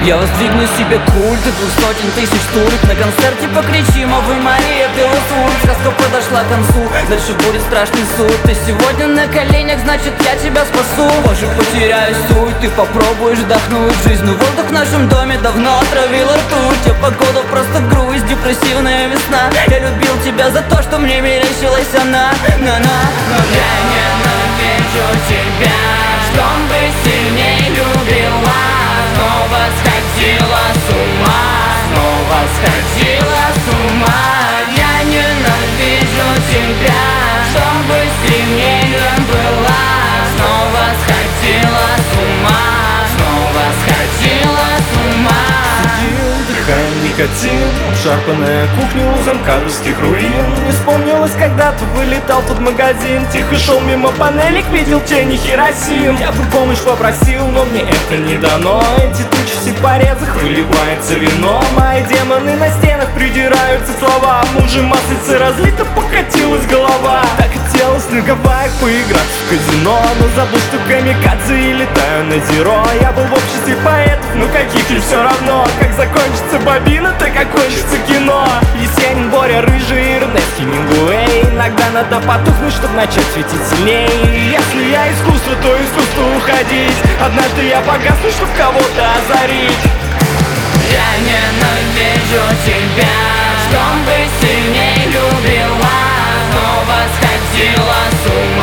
Я воздвигну себе культ 200 тысяч турок. На концерте покричим: Аве Мария, Белосур. Сказка подошла к концу, дальше будет страшный суд. Ты сегодня на коленях, значит я тебя спасу. Позже потеряю суть, ты попробуешь вдохнуть жизнь. Но воздух в нашем доме давно отравила ртуть. А погода просто грусть, депрессивная весна. Я любил тебя за то, что мне мерещилась она. Но я ненавижу тебя, чтобы сильней любила. Снова сходила с ума, снова сходила с ума. Я ненавижу тебя, чтобы сильней была. Снова сходила с ума, снова сходила с ума. Вдыхаем никотин, обшарпанная кухня у замкадовских руин. Не вспомнилось, когда ты вылетал под магазин. Тихо шел мимо панелек, видел тени Хиросим. Я бы помощь попросил, но мне это не дано. Эти тучи в сепарезах, выливается вино. Мои демоны на стенах придираются слова. Мужем маслица разлита, покатилась голова. Так хотелось на Гавайях поиграть в казино, но забыл, что камикадзе и летаю на зеро. Я был в обществе поэтов, но каких и все равно. Как закончится бобина, так окончится кино. Есенин, Боря, Рыжий, Эрнест Хемингуэй. Иногда надо потухнуть, чтобы начать светить сильнее. Если я искусство, то искусство уходить. Однажды я погасну, чтобы кого-то озарить. Я ненавижу тебя, чтобы сильней любила. Снова сходила с ума.